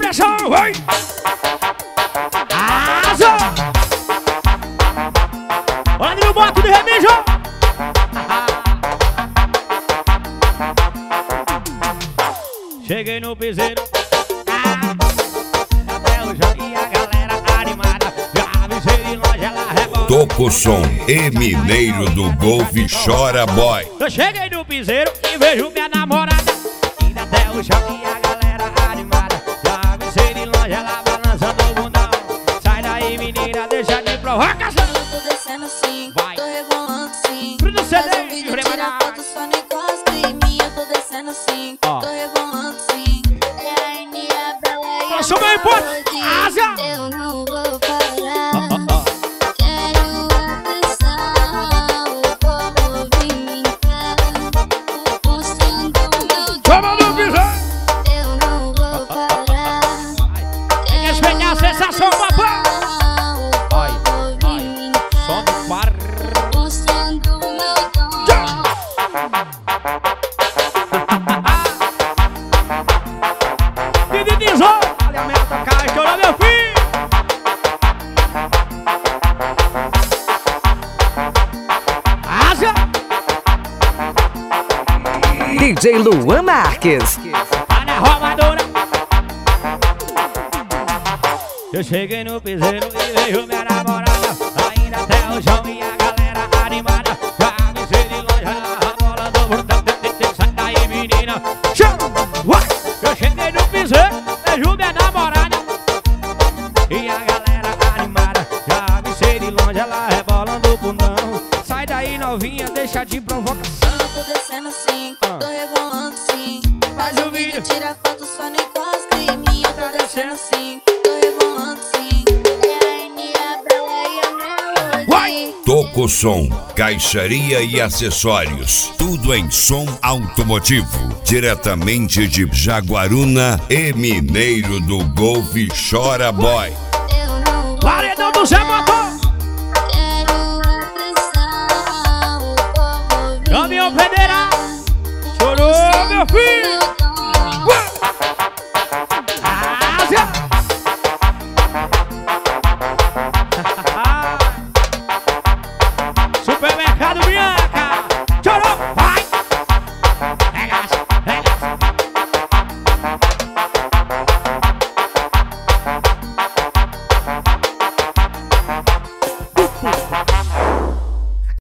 atenção, vai! Asa! Olha no boto de remédio! Cheguei no piseiro, até o João e a galera animada. Já avisei de longe, ela rebola. Toca o som e mineiro do Golf Chora Boy. Eu cheguei no piseiro e vejo minha namorada, indo até o chão e a galera animada. Já avisei de longe, ela balançando o bundão. Sai daí, menina, deixa de provocação. Eu tô descendo assim, Vai. tô rebolando sim. Pro Faz CD, um vídeo, tira foto, só não encosta em mim. Eu tô descendo assim, Ó. tô rebolando sim. É a Enia Bela e a Passou bem, pô. Melody. Asa. Eu não vou parar. Ó, ó, ó. Quero atenção, o povo vir me encarar. Mostrando meu Toma no piseiro! eu não vou parar. Tem que respeitar a sensação, papai! Ai, ai, som do par. Mostrando meu dom. Dividizou! Olha a meta, cara, estourou meu filho! Asa! DJ Luan Marques. Tá na roubadora! Eu cheguei no piseiro e vejo minha namorada, ainda até o chão e a galera animada. Já avisei de longe, ela rabolando o bundão. Sai daí, menina! Chama! Vai! Eu cheguei no piseiro, vejo minha namorada e a galera animada. Já avisei de longe, ela rebolando o bundão. Sai daí, novinha, deixa de provocação. Eu tô descendo assim, tô rebolando sim. Faz um vídeo, tira foto, só não encosta em mim. Eu tô descendo assim, tô rebolando sim. É a Enia Bela e a Vai. Melody. Toca o som, caixaria e acessórios. Tudo em som automotivo. Diretamente de Jaguaruna e mineiro do Golf Chora Boy. Eu não vou Paredão do Zé Motor! Quero atenção, o povo vir Caminhão Federal! Chorou, meu filho!